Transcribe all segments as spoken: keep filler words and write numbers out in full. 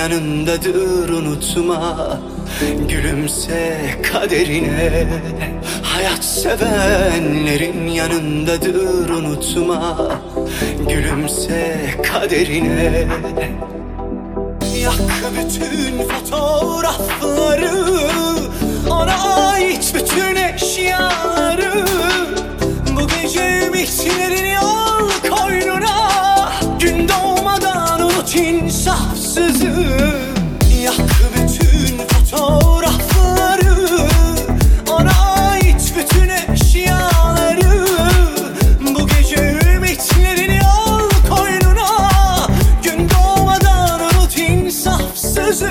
yanındadır unutma. Gülümse kaderine. Hayat sevenlerin yanındadır unutma. Gülümse kaderine. Yak bütün fotoğrafları, ona ait bütün eşyaları. Bu gece ümitlerin yol koynuna. Gün doğmadan unut insafsızı. Yak bütün fotoğrafları, ona ait bütün eşyaları. Bu gece ümitlerin yol koynuna. Gün doğmadan unut insafsızı.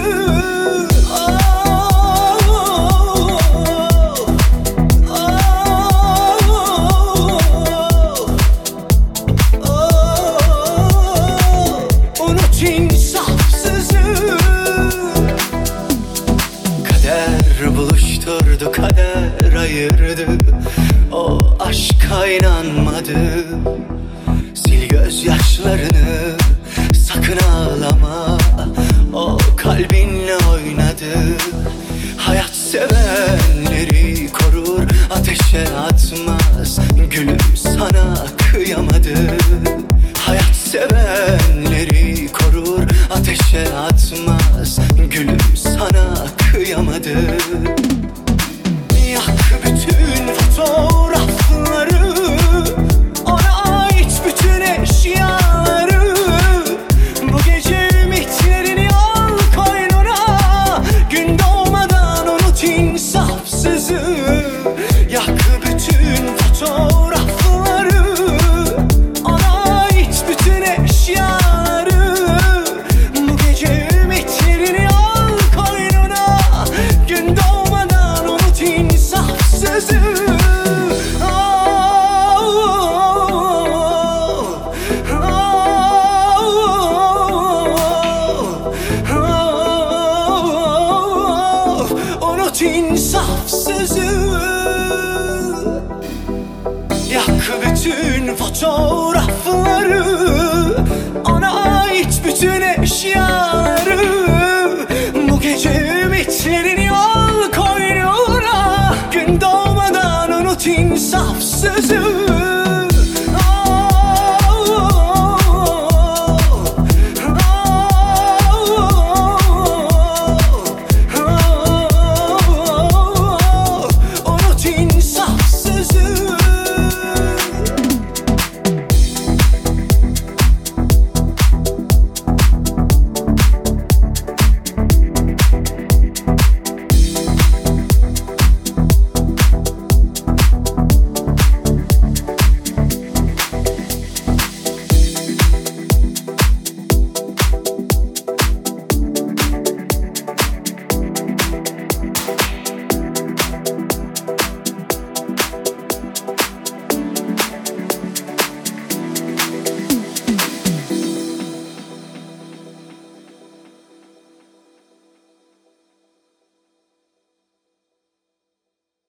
Buluşturdu, kader ayırdı. O aşka inanmadı. Sil gözyaşlarını, sakın ağlama. O kalbinle oynadı. Hayat sevenleri korur, ateşe atmaz. Gülüm sana kıyamadı. Hayat sevenleri korur, ateşe atmaz. Gülüm sana kıyamadı. Yak bütün fotoğrafları, ona ait bütün eşyaları. Bu gece ümitlerin yol koynuna. Gün doğmadan unut insafsızı. Yak bütün fotoğrafları, ona ait bütün eşyaları. Bu gece ümitlerin yol koynuna. Gün doğmadan unut insafsızı. Unut insafsızı. Yak bütün fotoğrafları,